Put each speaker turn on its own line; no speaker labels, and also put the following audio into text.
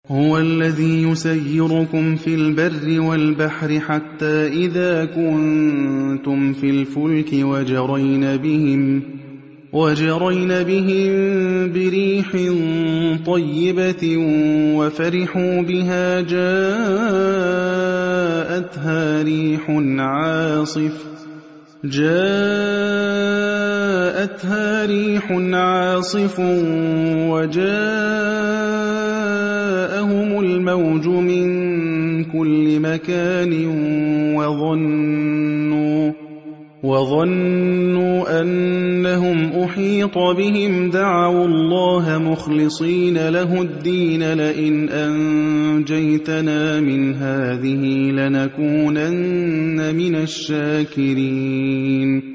هُوَ الَّذِي يُسَيِّرُكُمْ فِي الْبَرِّ وَالْبَحْرِ حَتَّىٰ إِذَا كُنتُمْ فِي الْفُلْكِ وَجَرَيْنَ بِهِم بِرِيحٍ طَيِّبَةٍ وَفَرِحُوا بِهَا جَاءَتْهَا رِيحٌ عَاصِفٌ وَجَاءَهُمُ الْمَوْجُ مِن كُلِّ مَكَانٍ وَظَنُّوا أَنَّهُمْ أُحِيطَ بِهِمْ دَعَوُا اللَّهَ مُخْلِصِينَ لَهُ الدِّينَ لَئِنْ أَنجَيْتَنَا مِنْ هَٰذِهِ لَنَكُونَنَّ مِنَ الشَّاكِرِينَ